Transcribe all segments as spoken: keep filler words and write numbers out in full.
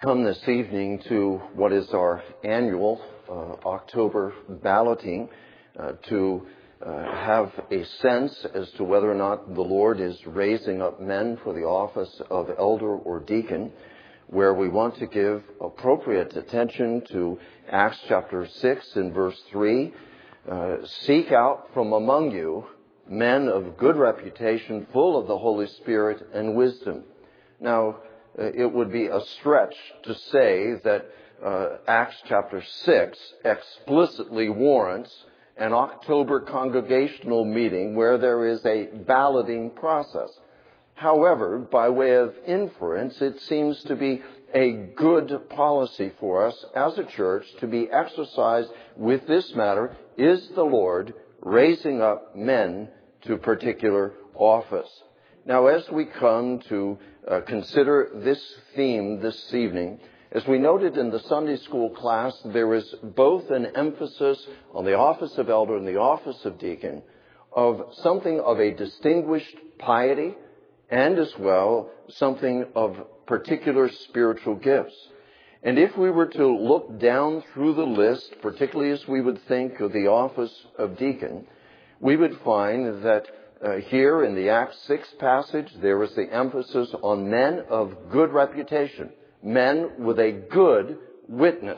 Come this evening to what is our annual uh, October balloting uh, to uh, have a sense as to whether or not the Lord is raising up men for the office of elder or deacon, where we want to give appropriate attention to Acts chapter six and verse three. Uh, Seek out from among you men of good reputation, full of the Holy Spirit and wisdom. Now, it would be a stretch to say that uh, Acts chapter six explicitly warrants an October congregational meeting where there is a balloting process. However, by way of inference, it seems to be a good policy for us as a church to be exercised with this matter: is the Lord raising up men to particular office? Now, as we come to uh, consider this theme this evening, as we noted in the Sunday school class, there is both an emphasis on the office of elder and the office of deacon of something of a distinguished piety and as well something of particular spiritual gifts. And if we were to look down through the list, particularly as we would think of the office of deacon, we would find that Uh, here in the Acts six passage, there is the emphasis on men of good reputation, men with a good witness,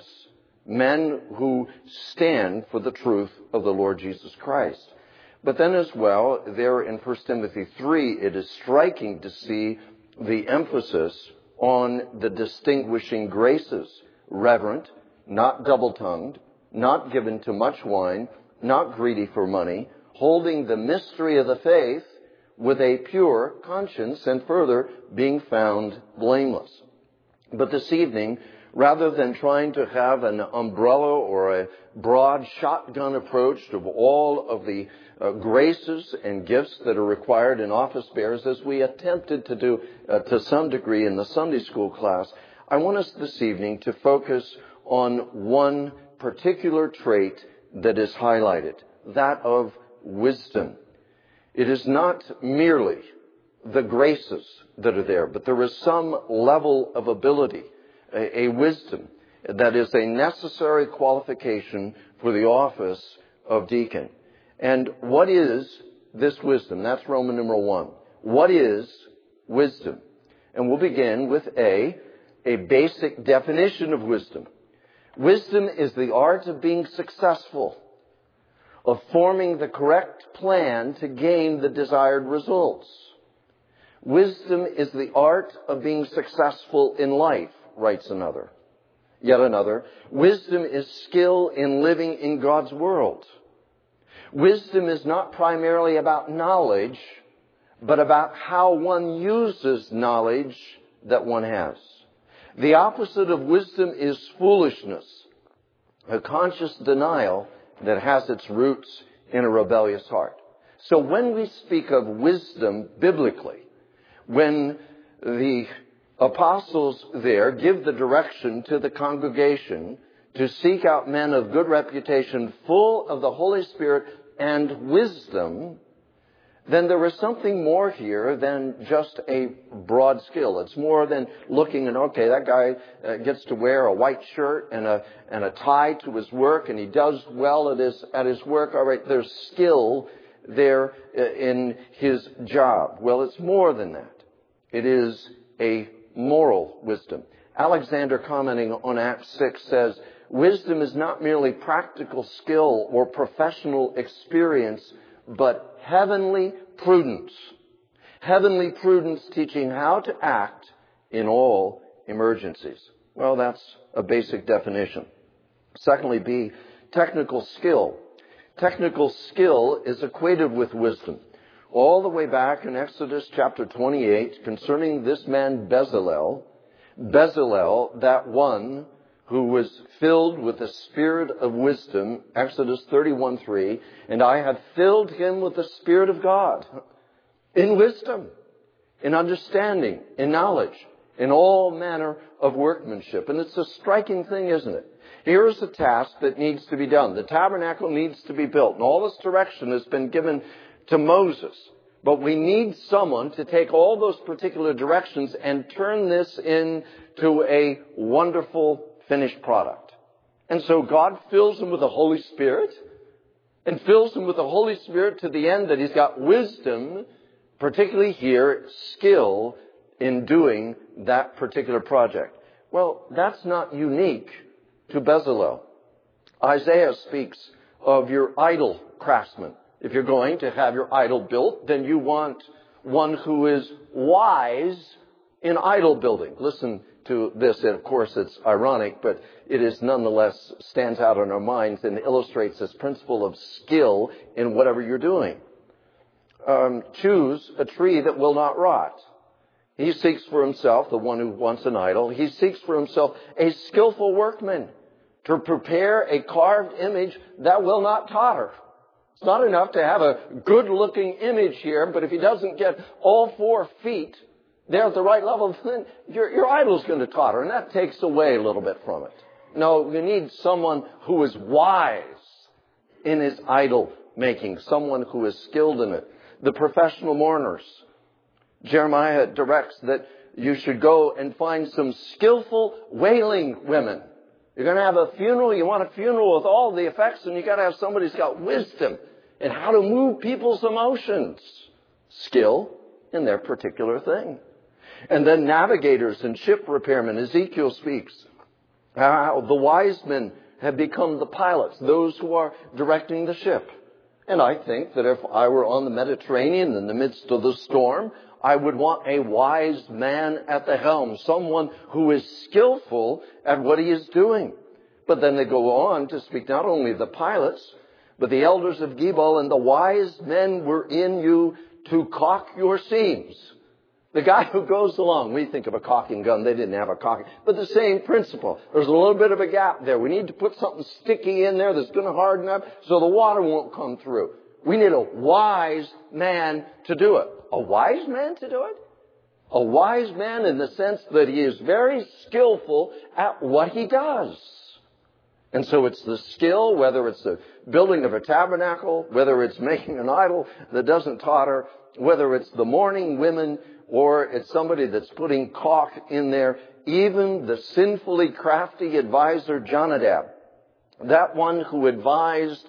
men who stand for the truth of the Lord Jesus Christ. But then as well, there in First Timothy three, it is striking to see the emphasis on the distinguishing graces: reverent, not double-tongued, not given to much wine, not greedy for money, holding the mystery of the faith with a pure conscience, and further, being found blameless. But this evening, rather than trying to have an umbrella or a broad shotgun approach to all of the uh, graces and gifts that are required in office bearers, as we attempted to do uh, to some degree in the Sunday school class, I want us this evening to focus on one particular trait that is highlighted, that of wisdom. It is not merely the graces that are there, but there is some level of ability, a, a wisdom that is a necessary qualification for the office of deacon. And what is this wisdom? That's Roman numeral one. What is wisdom? And we'll begin with a, a basic definition of wisdom. Wisdom is the art of being successful, of forming the correct plan to gain the desired results. Wisdom is the art of being successful in life, writes another. Yet another, wisdom is skill in living in God's world. Wisdom is not primarily about knowledge, but about how one uses knowledge that one has. The opposite of wisdom is foolishness, a conscious denial that has its roots in a rebellious heart. So when we speak of wisdom biblically, when the apostles there give the direction to the congregation to seek out men of good reputation, full of the Holy Spirit and wisdom, then there is something more here than just a broad skill. It's more than looking and, okay, that guy uh, gets to wear a white shirt and a and a tie to his work, and he does well at his at his work. All right, there's skill there in his job. Well, it's more than that. It is a moral wisdom. Alexander, commenting on Acts six, says, wisdom is not merely practical skill or professional experience, but heavenly prudence. Heavenly prudence teaching how to act in all emergencies. Well, that's a basic definition. Secondly, B, technical skill. Technical skill is equated with wisdom. All the way back in Exodus chapter twenty-eight, concerning this man Bezalel, Bezalel, that one who was filled with the spirit of wisdom, Exodus thirty-one three, and I have filled him with the Spirit of God, in wisdom, in understanding, in knowledge, in all manner of workmanship. And it's a striking thing, isn't it? Here's a task that needs to be done. The tabernacle needs to be built, and all this direction has been given to Moses. But we need someone to take all those particular directions and turn this into to a wonderful finished product. And so God fills him with the Holy Spirit, and fills him with the Holy Spirit to the end that he's got wisdom, particularly here, skill in doing that particular project. Well, that's not unique to Bezalel. Isaiah speaks of your idol craftsman. If you're going to have your idol built, then you want one who is wise in idol building. Listen to this. And of course, it's ironic, but it is nonetheless stands out in our minds and illustrates this principle of skill in whatever you're doing. Um, choose a tree that will not rot. He seeks for himself, the one who wants an idol, he seeks for himself a skillful workman to prepare a carved image that will not totter. It's not enough to have a good-looking image here, but if he doesn't get all four feet there at the right level, then your, your idol's going to totter, and that takes away a little bit from it. No, you need someone who is wise in his idol making, someone who is skilled in it. The professional mourners. Jeremiah directs that you should go and find some skillful wailing women. You're going to have a funeral, you want a funeral with all the effects, and you got to have somebody who's got wisdom in how to move people's emotions. Skill in their particular thing. And then navigators and ship repairmen. Ezekiel speaks how the wise men have become the pilots, those who are directing the ship. And I think that if I were on the Mediterranean in the midst of the storm, I would want a wise man at the helm, someone who is skillful at what he is doing. But then they go on to speak not only of the pilots, but the elders of Gebal, and the wise men were in you to caulk your seams. The guy who goes along, we think of a caulking gun, they didn't have a caulking, but the same principle. There's a little bit of a gap there. We need to put something sticky in there that's going to harden up so the water won't come through. We need a wise man to do it. A wise man to do it? A wise man in the sense that he is very skillful at what he does. And so it's the skill, whether it's the building of a tabernacle, whether it's making an idol that doesn't totter, whether it's the mourning women, or it's somebody that's putting caulk in there, even the sinfully crafty advisor Jonadab, that one who advised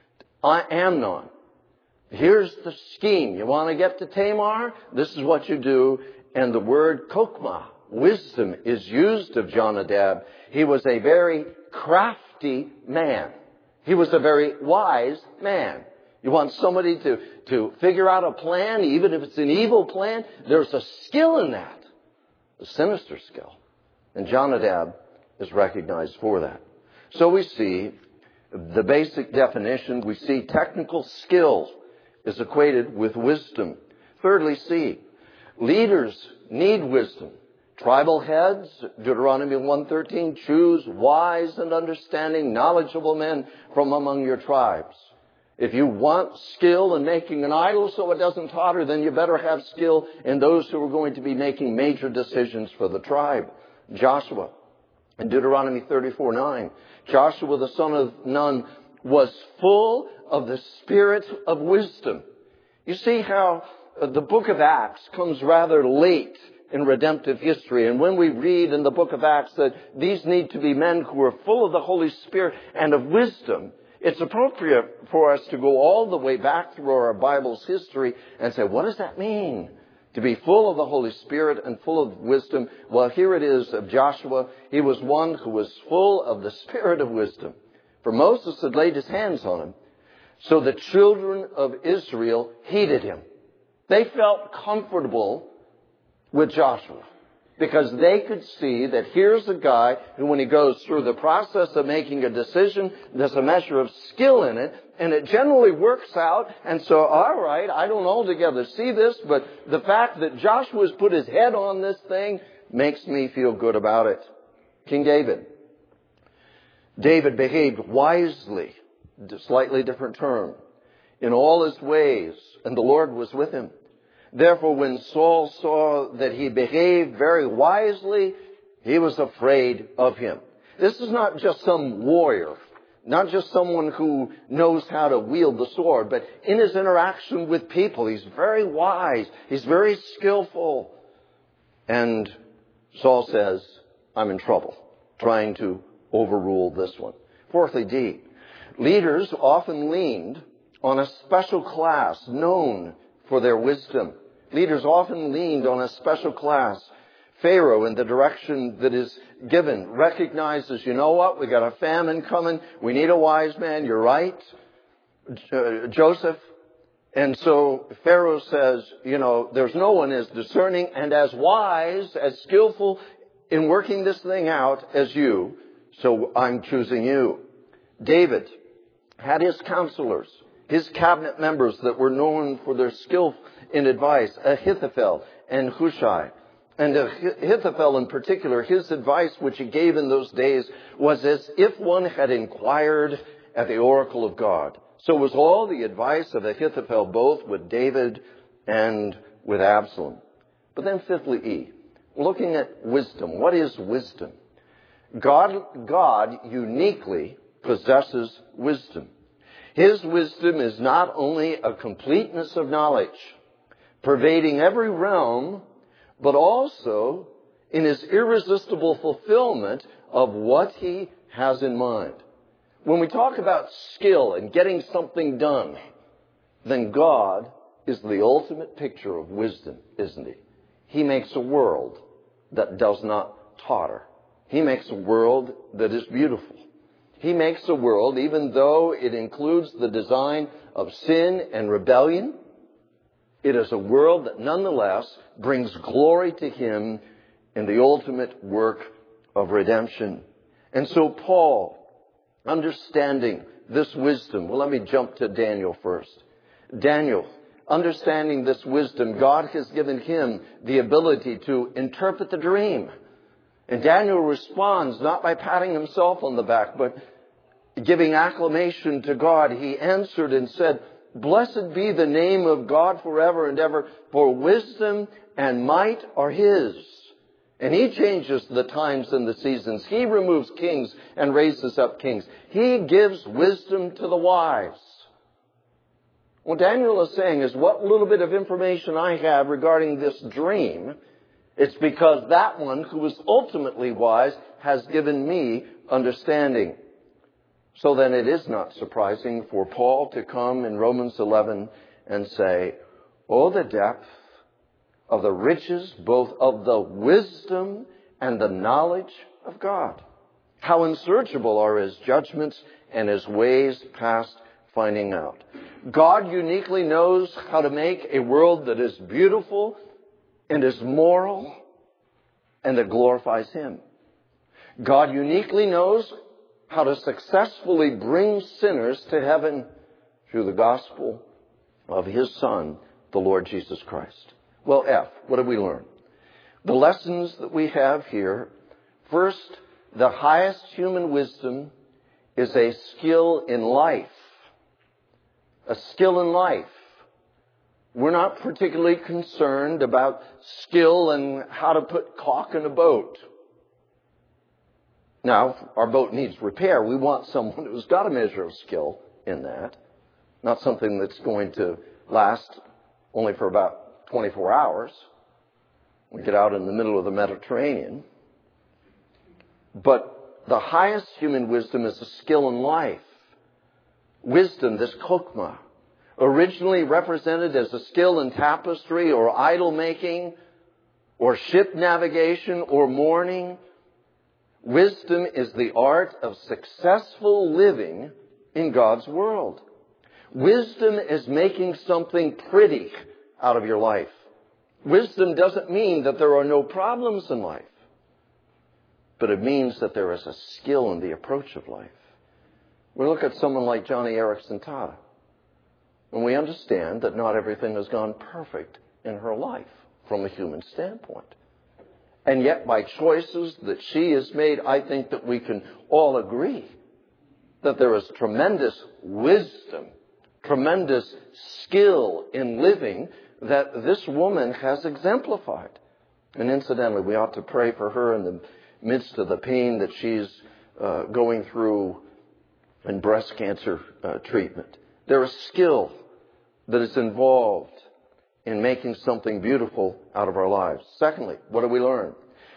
Amnon. Here's the scheme. You want to get to Tamar? This is what you do. And the word kokmah, wisdom, is used of Jonadab. He was a very crafty man. He was a very wise man. You want somebody to, to figure out a plan, even if it's an evil plan, there's a skill in that. A sinister skill. And Jonadab is recognized for that. So we see the basic definition. We see technical skill is equated with wisdom. Thirdly, see, leaders need wisdom. Tribal heads, Deuteronomy one thirteen, choose wise and understanding, knowledgeable men from among your tribes. If you want skill in making an idol so it doesn't totter, then you better have skill in those who are going to be making major decisions for the tribe. Joshua, in Deuteronomy thirty-four nine, Joshua the son of Nun was full of the spirit of wisdom. You see how the book of Acts comes rather late in redemptive history. And when we read in the book of Acts that these need to be men who are full of the Holy Spirit and of wisdom, it's appropriate for us to go all the way back through our Bible's history and say, what does that mean? To be full of the Holy Spirit and full of wisdom. Well, here it is of Joshua. He was one who was full of the spirit of wisdom. For Moses had laid his hands on him. So the children of Israel heeded him. They felt comfortable with Joshua because they could see that here's a guy who, when he goes through the process of making a decision, there's a measure of skill in it, and it generally works out. And so, all right, I don't altogether see this, but the fact that Joshua's put his head on this thing makes me feel good about it. King David. David behaved wisely, slightly different term, in all his ways, and the Lord was with him. Therefore, when Saul saw that he behaved very wisely, he was afraid of him. This is not just some warrior, not just someone who knows how to wield the sword, but in his interaction with people, he's very wise. He's very skillful. And Saul says, I'm in trouble trying to overrule this one. Fourthly, D, leaders often leaned on a special class known for their wisdom. Leaders often leaned on a special class. Pharaoh, in the direction that is given, recognizes, you know what, we got a famine coming. We need a wise man. You're right, uh, Joseph. And so Pharaoh says, you know, there's no one as discerning and as wise, as skillful in working this thing out as you. So I'm choosing you. David had his counselors, his cabinet members that were known for their skill in advice, Ahithophel and Hushai. And Ahithophel in particular, his advice which he gave in those days was as if one had inquired at the oracle of God. So it was all the advice of Ahithophel, both with David and with Absalom. But then fifthly, E, looking at wisdom. What is wisdom? God, God uniquely possesses wisdom. His wisdom is not only a completeness of knowledge, pervading every realm, but also in his irresistible fulfillment of what he has in mind. When we talk about skill and getting something done, then God is the ultimate picture of wisdom, isn't he? He makes a world that does not totter. He makes a world that is beautiful. He makes a world, even though it includes the design of sin and rebellion, it is a world that nonetheless brings glory to him in the ultimate work of redemption. And so Paul, understanding this wisdom, well, let me jump to Daniel first. Daniel, understanding this wisdom, God has given him the ability to interpret the dream. And Daniel responds not by patting himself on the back, but giving acclamation to God. He answered and said, "Blessed be the name of God forever and ever, for wisdom and might are his. And he changes the times and the seasons. He removes kings and raises up kings. He gives wisdom to the wise." What Daniel is saying is, what little bit of information I have regarding this dream, it's because that one who is ultimately wise has given me understanding. So then it is not surprising for Paul to come in Romans eleven and say, "Oh, the depth of the riches, both of the wisdom and the knowledge of God. How unsearchable are his judgments and his ways past finding out." God uniquely knows how to make a world that is beautiful and is moral and that glorifies him. God uniquely knows how to successfully bring sinners to heaven through the gospel of his Son, the Lord Jesus Christ. Well, F, what did we learn? The lessons that we have here. First, the highest human wisdom is a skill in life. A skill in life. We're not particularly concerned about skill and how to put caulk in a boat. Now, if our boat needs repair, we want someone who's got a measure of skill in that. Not something that's going to last only for about twenty-four hours. We get out in the middle of the Mediterranean. But the highest human wisdom is a skill in life. Wisdom, this kokma, originally represented as a skill in tapestry or idol making or ship navigation or mourning. Wisdom is the art of successful living in God's world. Wisdom is making something pretty out of your life. Wisdom doesn't mean that there are no problems in life, but it means that there is a skill in the approach of life. We look at someone like Johnny Erickson Tada, and we understand that not everything has gone perfect in her life from a human standpoint. And yet, by choices that she has made, I think that we can all agree that there is tremendous wisdom, tremendous skill in living that this woman has exemplified. And incidentally, we ought to pray for her in the midst of the pain that she's uh, going through in breast cancer uh, treatment. There is skill that is involved in making something beautiful out of our lives. Secondly, what do we learn?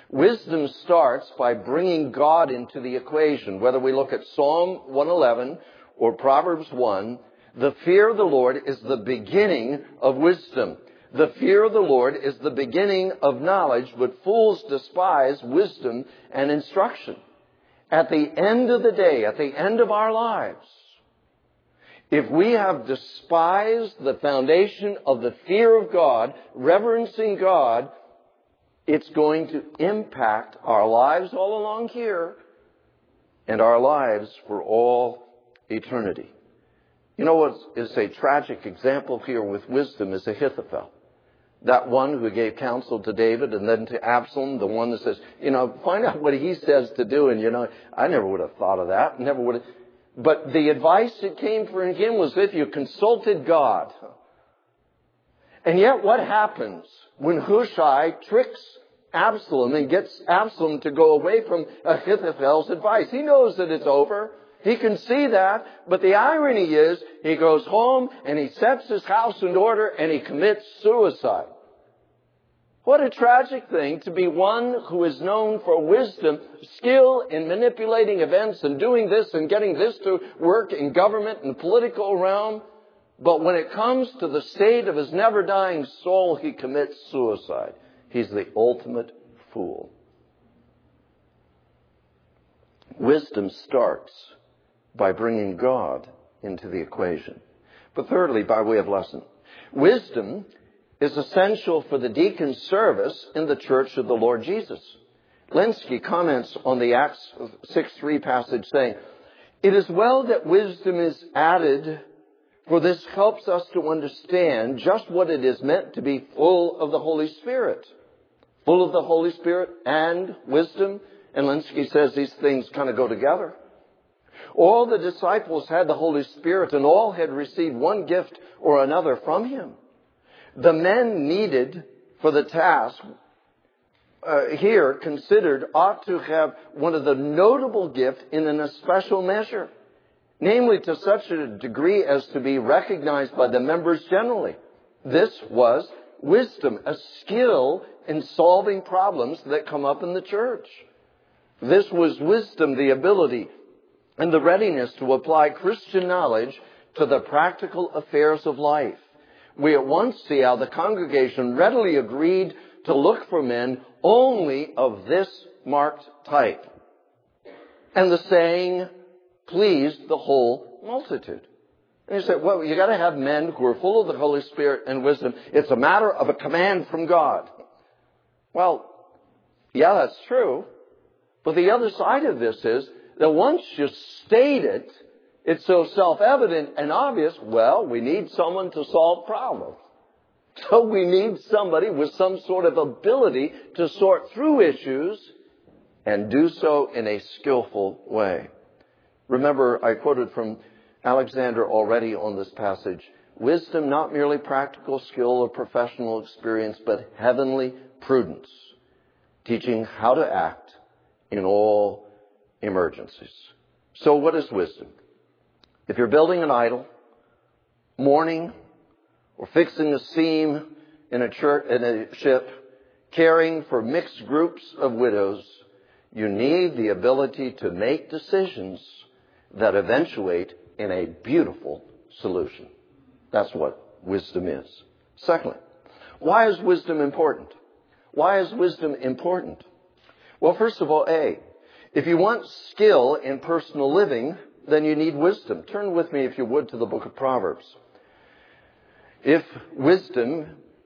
Wisdom starts by bringing God into the equation. Whether we look at Psalm one eleven or Proverbs one, the fear of the Lord is the beginning of wisdom. The fear of the Lord is the beginning of knowledge, but fools despise wisdom and instruction. At the end of the day, at the end of our lives, if we have despised the foundation of the fear of God, reverencing God, it's going to impact our lives all along here and our lives for all eternity. You know what is a tragic example here with wisdom is Ahithophel. That one who gave counsel to David and then to Absalom, the one that says, you know, find out what he says to do. And, you know, I never would have thought of that. Never would have. But the advice that came from him was if you consulted God. And yet what happens when Hushai tricks Absalom and gets Absalom to go away from Ahithophel's advice? He knows that it's over. He can see that. But the irony is he goes home and he sets his house in order and he commits suicide. What a tragic thing to be one who is known for wisdom, skill in manipulating events and doing this and getting this to work in government and political realm. But when it comes to the state of his never-dying soul, he commits suicide. He's the ultimate fool. Wisdom starts by bringing God into the equation. But thirdly, by way of lesson, wisdom is essential for the deacon's service in the church of the Lord Jesus. Lenski comments on the Acts six three passage saying, "It is well that wisdom is added, for this helps us to understand just what it is meant to be full of the Holy Spirit." Full of the Holy Spirit and wisdom. And Lenski says these things kind of go together. All the disciples had the Holy Spirit and all had received one gift or another from Him. The men needed for the task uh, here considered ought to have one of the notable gifts in an especial measure. Namely, to such a degree as to be recognized by the members generally. This was wisdom, a skill in solving problems that come up in the church. This was wisdom, the ability and the readiness to apply Christian knowledge to the practical affairs of life. We at once see how the congregation readily agreed to look for men only of this marked type. And the saying pleased the whole multitude. And you say, well, you got to have men who are full of the Holy Spirit and wisdom. It's a matter of a command from God. Well, yeah, that's true. But the other side of this is that once you state it, it's so self-evident and obvious, well, we need someone to solve problems. So we need somebody with some sort of ability to sort through issues and do so in a skillful way. Remember, I quoted from Alexander already on this passage. Wisdom, not merely practical skill or professional experience, but heavenly prudence, teaching how to act in all emergencies. So what is wisdom? If you're building an idol, mourning, or fixing a seam in a, church, in a ship, caring for mixed groups of widows, you need the ability to make decisions that eventuate in a beautiful solution. That's what wisdom is. Secondly, why is wisdom important? Why is wisdom important? Well, first of all, A, if you want skill in personal living, then you need wisdom. Turn with me, if you would, to the book of Proverbs. If wisdom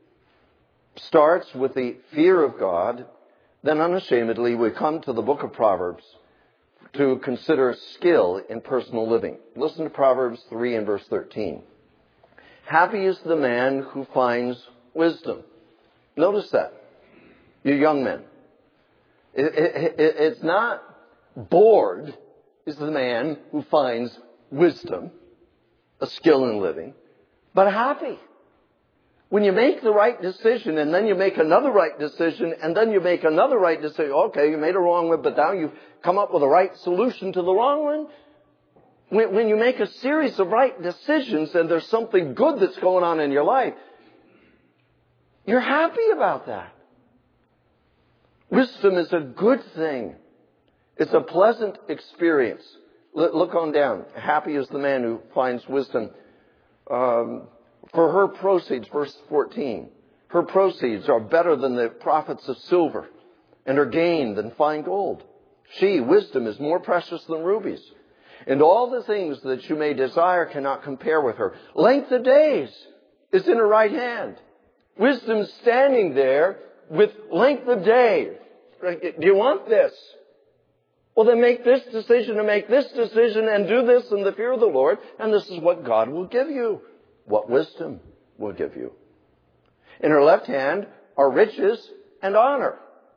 starts with the fear of God, then unashamedly we come to the book of Proverbs to consider skill in personal living. Listen to Proverbs three and verse thirteen. Happy is the man who finds wisdom. Notice that. You young men. It, it, it, it's not bored is the man who finds wisdom, a skill in living, but happy. When you make the right decision and then you make another right decision and then you make another right decision, okay, you made a wrong one, but now you've come up with a right solution to the wrong one. When, when you make a series of right decisions and there's something good that's going on in your life, you're happy about that. Wisdom is a good thing. It's a pleasant experience. Look on down. Happy is the man who finds wisdom. Um, for her proceeds, verse fourteen, her proceeds are better than the profits of silver, and her gain than fine gold. She, wisdom, is more precious than rubies, and all the things that you may desire cannot compare with her. Length of days is in her right hand. Wisdom standing there with length of days. Do you want this? Well, then make this decision and make this decision and do this in the fear of the Lord, and this is what God will give you. What wisdom will give you. In her left hand are riches and honor.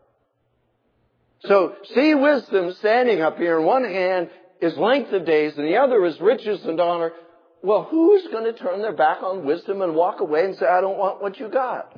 So, see wisdom standing up here. In one hand is length of days, and the other is riches and honor. Well, who's going to turn their back on wisdom and walk away and say, I don't want what you got?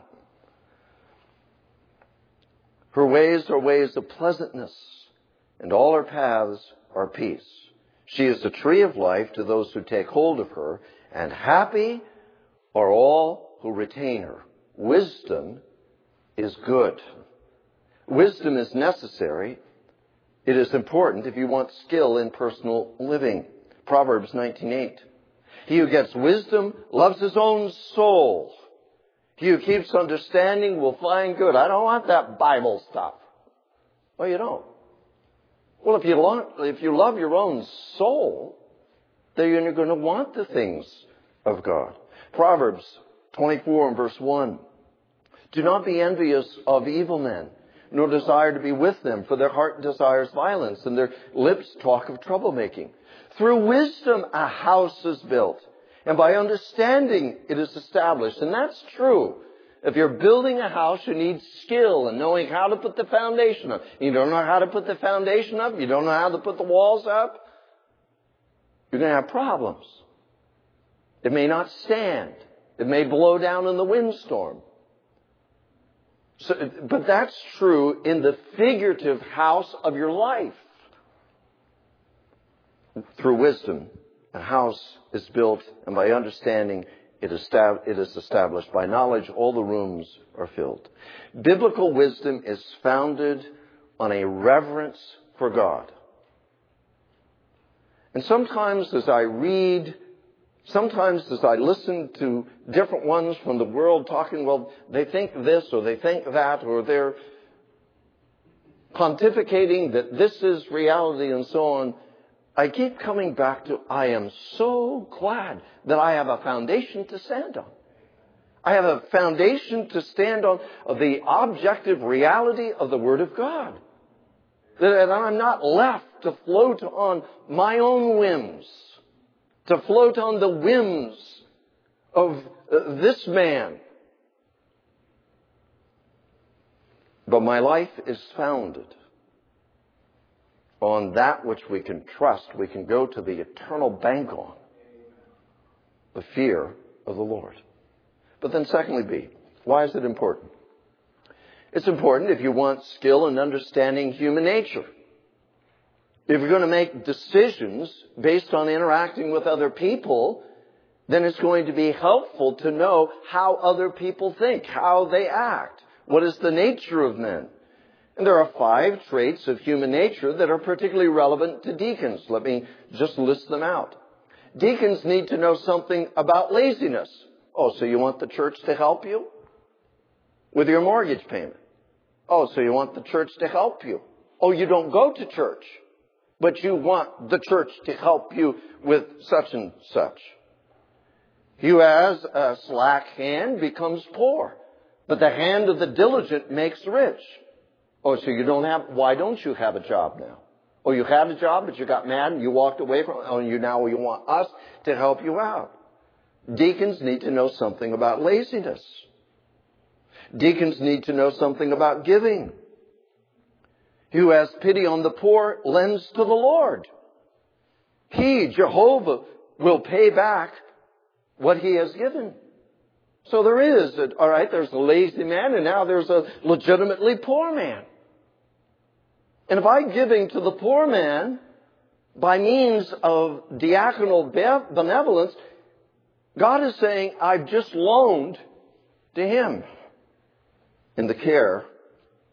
Her ways are ways of pleasantness, and all her paths are peace. She is the tree of life to those who take hold of her, and happy are all who retain her. Wisdom is good. Wisdom is necessary. It is important if you want skill in personal living. Proverbs nineteen eight. He who gets wisdom loves his own soul. He who keeps understanding will find good. I don't want that Bible stuff. Well, you don't. Well, if you love, if you love your own soul, then you're going to want the things of God. Proverbs twenty-four and verse one. Do not be envious of evil men, nor desire to be with them, for their heart desires violence, and their lips talk of troublemaking. Through wisdom a house is built, and by understanding it is established. And that's true. If you're building a house, you need skill in knowing how to put the foundation up. You don't know how to put the foundation up, you don't know how to put the walls up, you're going to have problems. It may not stand. It may blow down in the windstorm. So, but that's true in the figurative house of your life. Through wisdom, a house is built, and by understanding, it is established. By knowledge, all the rooms are filled. Biblical wisdom is founded on a reverence for God. And sometimes as I read, sometimes as I listen to different ones from the world talking, well, they think this or they think that, or they're pontificating that this is reality and so on, I keep coming back to, I am so glad that I have a foundation to stand on. I have a foundation to stand on of the objective reality of the Word of God. That I'm not left to float on my own whims, to float on the whims of this man. But my life is founded on that which we can trust, we can go to the eternal bank on. The fear of the Lord. But then secondly, B, why is it important? It's important if you want skill in understanding human nature. If you're going to make decisions based on interacting with other people, then it's going to be helpful to know how other people think, how they act. What is the nature of men? And there are five traits of human nature that are particularly relevant to deacons. Let me just list them out. Deacons need to know something about laziness. Oh, so you want the church to help you with your mortgage payment? Oh, so you want the church to help you? Oh, you don't go to church, but you want the church to help you with such and such. He who has a slack hand becomes poor, but the hand of the diligent makes rich. Oh, so you don't have, why don't you have a job now? Oh, you had a job, but you got mad and you walked away from it. Oh, and you now you want us to help you out. Deacons need to know something about laziness. Deacons need to know something about giving. He who has pity on the poor lends to the Lord. He, Jehovah, will pay back what he has given. So there is, a, all right, there's a lazy man, and now there's a legitimately poor man. And if I'm giving to the poor man by means of diaconal benevolence, God is saying, I've just loaned to him in the care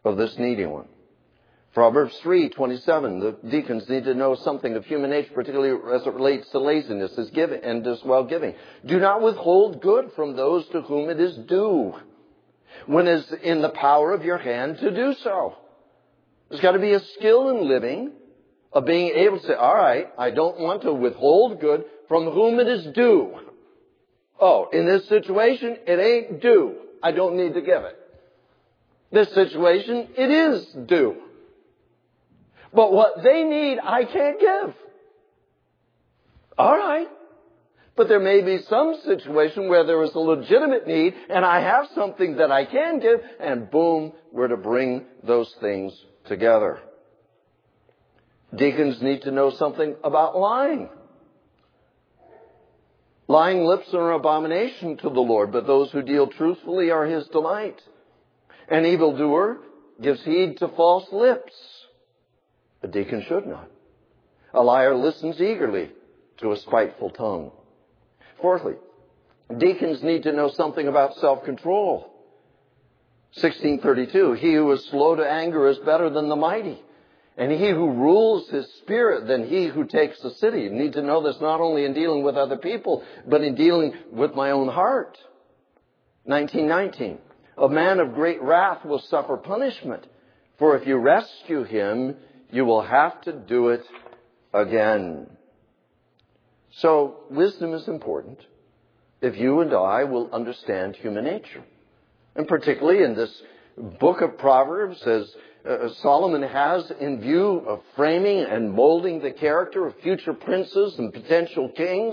of this needy one. Proverbs three twenty-seven, the deacons need to know something of human nature, particularly as it relates to laziness as giving, and as well giving. Do not withhold good from those to whom it is due, when it is in the power of your hand to do so. There's got to be a skill in living, of being able to say, all right, I don't want to withhold good from whom it is due. Oh, in this situation, it ain't due. I don't need to give it. This situation, it is due. But what they need, I can't give. All right. But there may be some situation where there is a legitimate need and I have something that I can give, and boom, we're to bring those things together. Deacons need to know something about lying. Lying lips are an abomination to the Lord, but those who deal truthfully are His delight. An evildoer gives heed to false lips. A deacon should not. A liar listens eagerly to a spiteful tongue. Fourthly, deacons need to know something about self-control. sixteen thirty-two, he who is slow to anger is better than the mighty, and he who rules his spirit than he who takes the city. You need to know this not only in dealing with other people, but in dealing with my own heart. nineteen nineteen, a man of great wrath will suffer punishment, for if you rescue him, you will have to do it again. So, wisdom is important if you and I will understand human nature. And particularly in this book of Proverbs, as uh, Solomon has in view of framing and molding the character of future princes and potential kings,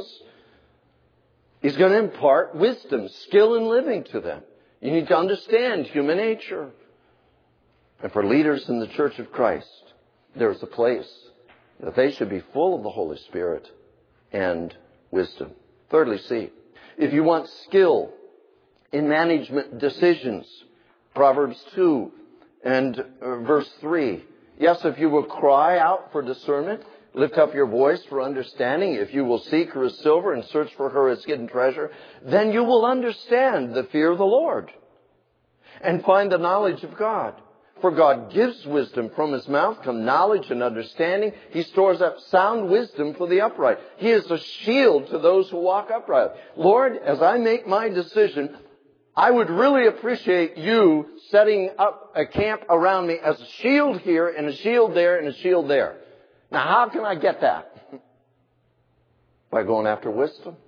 he's going to impart wisdom, skill in living to them. You need to understand human nature. And for leaders in the Church of Christ, there's a place that they should be full of the Holy Spirit and wisdom. Thirdly, see, if you want skill in management decisions, Proverbs two and uh, verse three. Yes, if you will cry out for discernment, lift up your voice for understanding, if you will seek her as silver and search for her as hidden treasure, then you will understand the fear of the Lord and find the knowledge of God. For God gives wisdom, from His mouth come knowledge and understanding. He stores up sound wisdom for the upright. He is a shield to those who walk upright. Lord, as I make my decision, I would really appreciate you setting up a camp around me as a shield here and a shield there and a shield there. Now, how can I get that? By going after wisdom.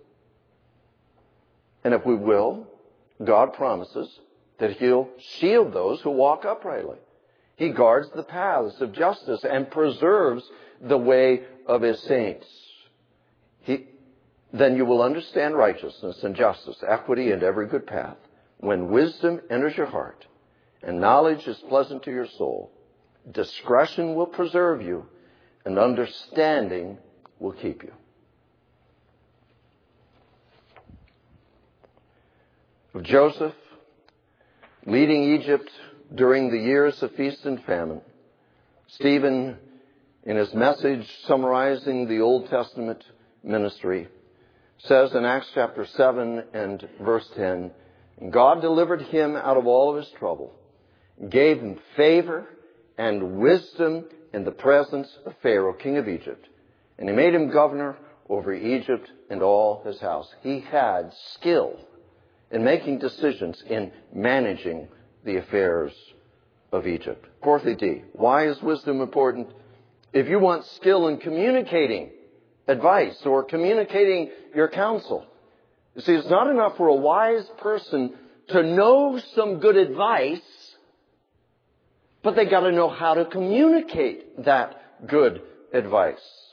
And if we will, God promises that He'll shield those who walk uprightly. He guards the paths of justice and preserves the way of His saints. He, then you will understand righteousness and justice, equity, and every good path. When wisdom enters your heart and knowledge is pleasant to your soul, discretion will preserve you and understanding will keep you. Of Joseph leading Egypt during the years of feast and famine, Stephen, in his message summarizing the Old Testament ministry, says in Acts chapter seven and verse ten, God delivered him out of all of his trouble, gave him favor and wisdom in the presence of Pharaoh, king of Egypt, and he made him governor over Egypt and all his house. He had skill in making decisions, in managing the affairs of Egypt. Fourthly, D, why is wisdom important? If you want skill in communicating advice or communicating your counsel, you see, it's not enough for a wise person to know some good advice, but they got to know how to communicate that good advice.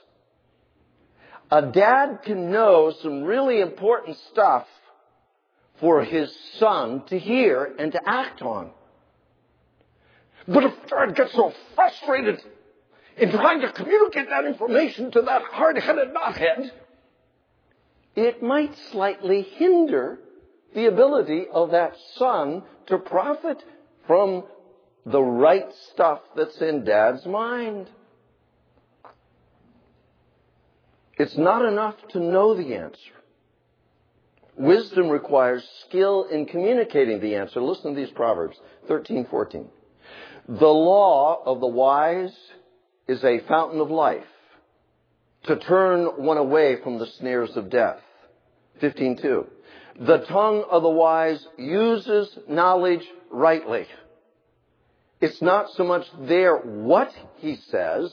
A dad can know some really important stuff for his son to hear and to act on. But if dad gets so frustrated in trying to communicate that information to that hard-headed knothead, it might slightly hinder the ability of that son to profit from the right stuff that's in dad's mind. It's not enough to know the answer. Wisdom requires skill in communicating the answer. Listen to these Proverbs thirteen fourteen. The law of the wise is a fountain of life, to turn one away from the snares of death. fifteen two. The tongue of the wise uses knowledge rightly. It's not so much there what he says,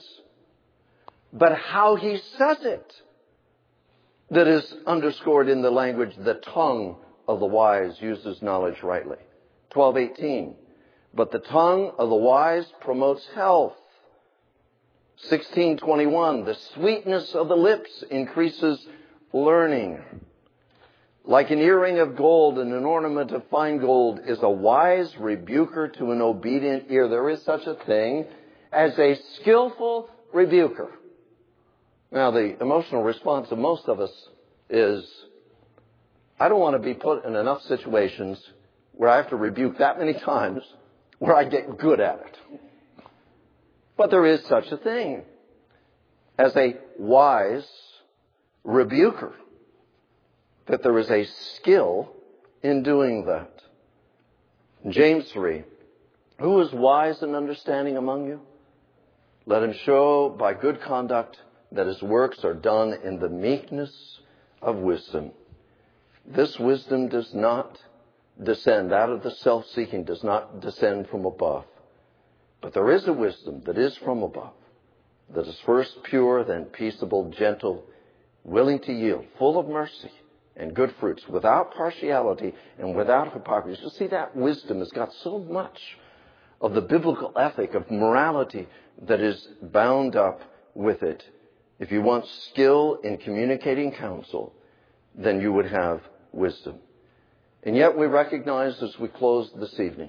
but how he says it that is underscored in the language. The tongue of the wise uses knowledge rightly. twelve eighteen. But the tongue of the wise promotes health. sixteen twenty-one. The sweetness of the lips increases learning. Like an earring of gold and an ornament of fine gold is a wise rebuker to an obedient ear. There is such a thing as a skillful rebuker. Now, the emotional response of most of us is, I don't want to be put in enough situations where I have to rebuke that many times where I get good at it. But there is such a thing as a wise rebuker, that there is a skill in doing that. James three, who is wise and understanding among you? Let him show by good conduct that his works are done in the meekness of wisdom. This wisdom does not descend out of the self-seeking, does not descend from above. But there is a wisdom that is from above, that is first pure, then peaceable, gentle, willing to yield, full of mercy and good fruits, without partiality and without hypocrisy. You see, that wisdom has got so much of the biblical ethic of morality that is bound up with it. If you want skill in communicating counsel, then you would have wisdom. And yet we recognize as we close this evening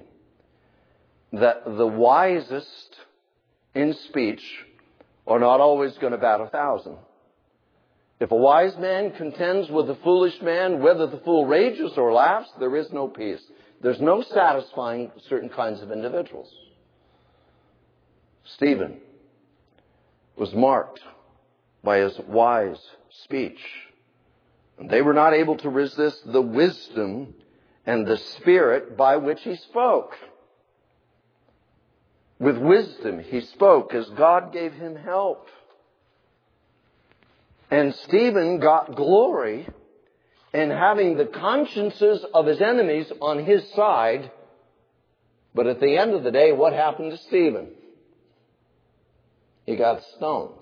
that the wisest in speech are not always going to bat a thousand. If a wise man contends with a foolish man, whether the fool rages or laughs, there is no peace. There's no satisfying certain kinds of individuals. Stephen was marked by his wise speech. And they were not able to resist the wisdom and the spirit by which he spoke. With wisdom he spoke as God gave him help. And Stephen got glory in having the consciences of his enemies on his side. But at the end of the day, what happened to Stephen? He got stoned.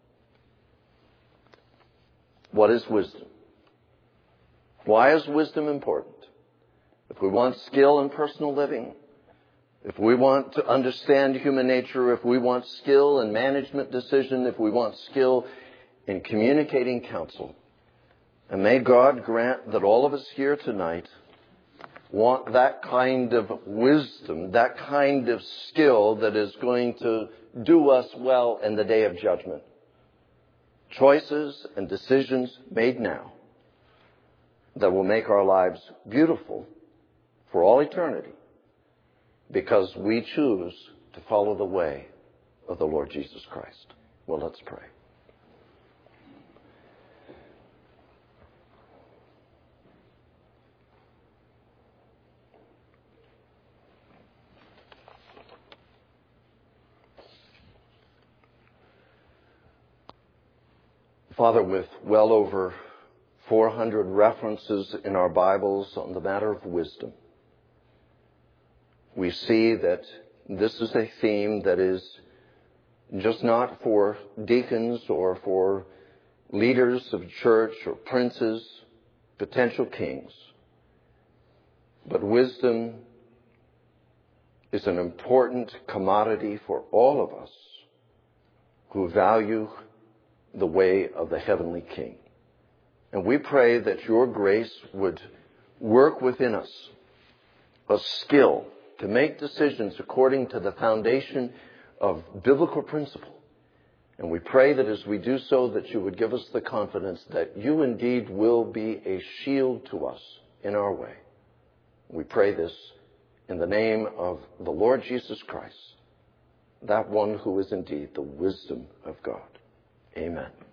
What is wisdom? Why is wisdom important? If we want skill in personal living, if we want to understand human nature, if we want skill in management decision, if we want skill in communicating counsel, and may God grant that all of us here tonight want that kind of wisdom, that kind of skill that is going to do us well in the day of judgment. Choices and decisions made now that will make our lives beautiful for all eternity, because we choose to follow the way of the Lord Jesus Christ. Well, let's pray. Father, with well over four hundred references in our Bibles on the matter of wisdom, we see that this is a theme that is just not for deacons or for leaders of church or princes, potential kings. But wisdom is an important commodity for all of us who value the way of the heavenly King. And we pray that your grace would work within us a skill to make decisions according to the foundation of biblical principle. And we pray that as we do so, that you would give us the confidence that you indeed will be a shield to us in our way. We pray this in the name of the Lord Jesus Christ, that one who is indeed the wisdom of God. Amen.